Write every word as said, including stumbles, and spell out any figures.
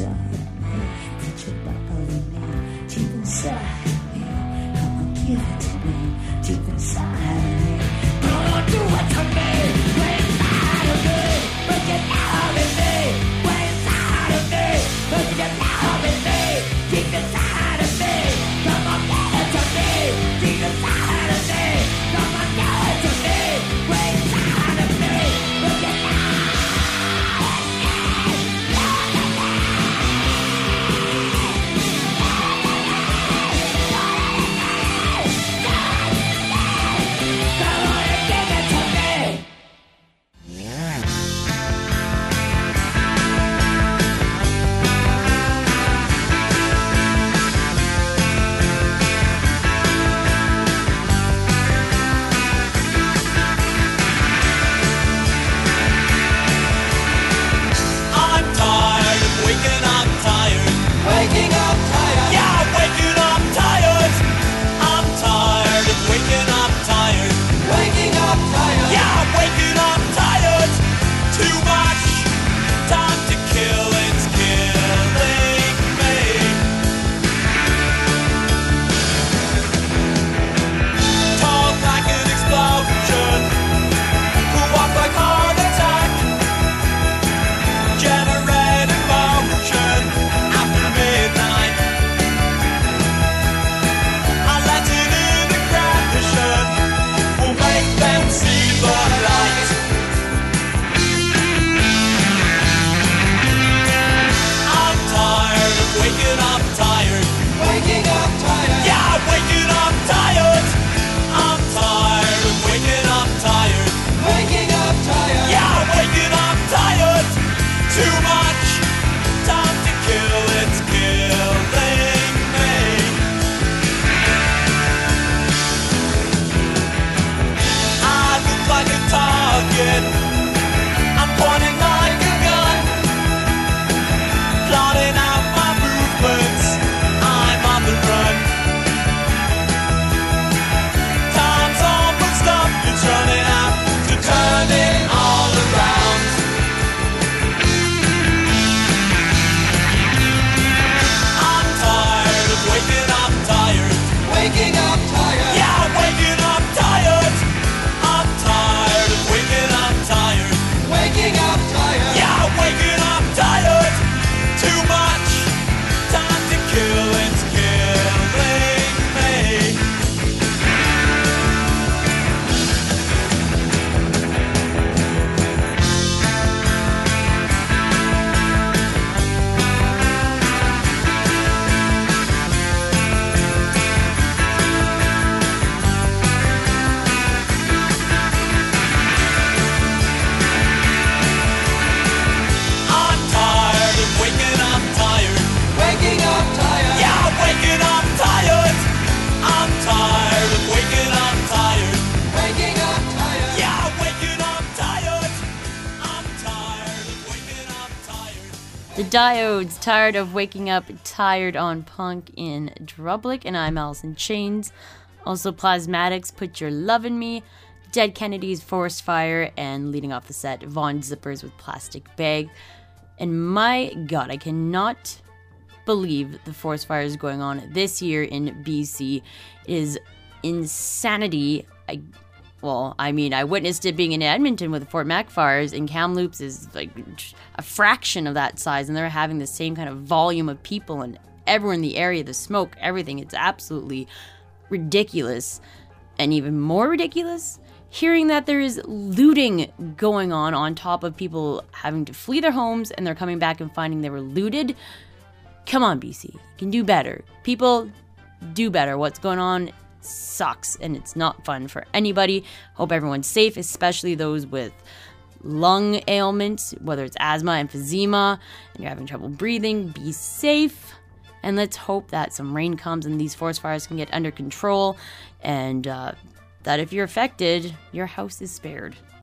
inside of me. Put your bubble in me, deep inside of me. Come on, give it to me, deep inside of me. Come on, do it to me, way inside of me. Put your love in me, way inside of me. Put your love in me, deep inside of me. Come on, give it to me, deep inside of me. Come on, give it to me, way inside of me. Put your love in me. The Diodes, tired of waking up tired on Punk in Drublic, and I'm Allison Chains. Also Plasmatics, Put Your Love in Me, Dead Kennedys, Forest Fire, and leading off the set, Von Zippers with Plastic Bag. And my god, I cannot believe the forest fire is going on this year in B C. It is insanity. I Well, I mean, I witnessed it being in Edmonton with the Fort Mac fires, and Kamloops is like a fraction of that size, and they're having the same kind of volume of people and everyone in the area, the smoke, everything. It's absolutely ridiculous. And even more ridiculous, hearing that there is looting going on on top of people having to flee their homes, and they're coming back and finding they were looted. Come on, B C. You can do better. People, do better. What's going on sucks, and it's not fun for anybody. Hope everyone's safe, especially those with lung ailments, whether it's asthma, emphysema, and you're having trouble breathing. Be safe, and let's hope that some rain comes and these forest fires can get under control, and uh, that if you're affected, your house is spared.